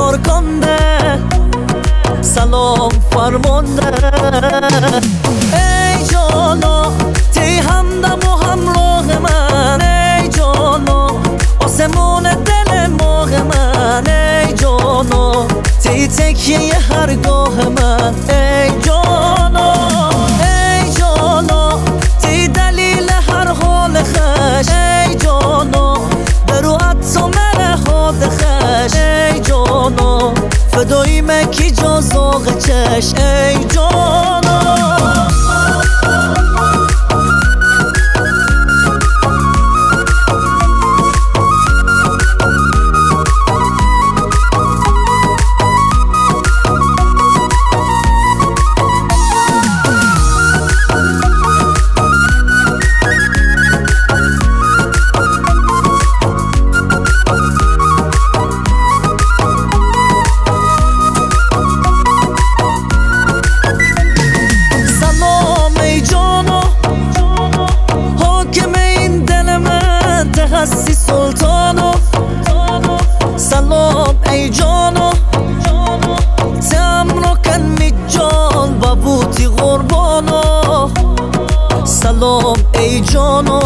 کنده سلام فرمانده. ای جانا تی همدم و همراه من، ای جانا آسمون دل ماه من، ای جانا تی تکیه هرگاه من، ای جانا ای جانا تی دلیل هر حال خش، ای جانا برو عطا مره حاد خش، ای جانا فدایی مکی جا زاغ چش، ای جانا. هستی سلطانو سلام ای جانو تمرو کن می جان بابوتی قربانو سلام ای جانو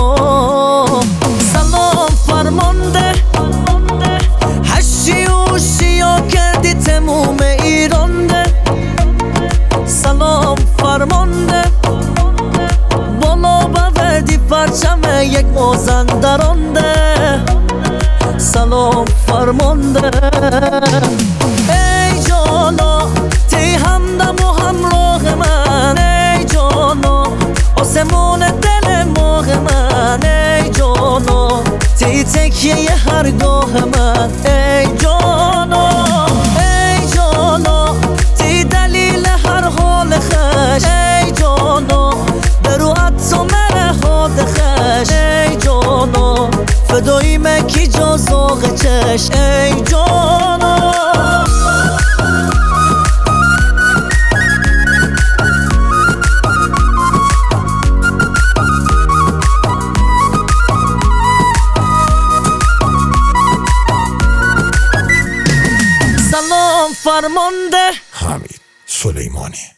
سلام فرمانده هشی و شیا کردی تموم ایرانده سلام فرمانده بالا بوردی پرچم یک مازندرانده سلام فرمانده. ای جانا تی همدم و همراه من، ای جانا آسمون دل ماه من، ای جانا تی تکیه هرگاه من، ای جانا ای جانا تی دلیل هر حال خش، ای جانا برو عطا مره حاد خش، ای جانا فدایی مکی جا زاغ چش، ای جانا. سلام فرمانده حمید سلیمانی.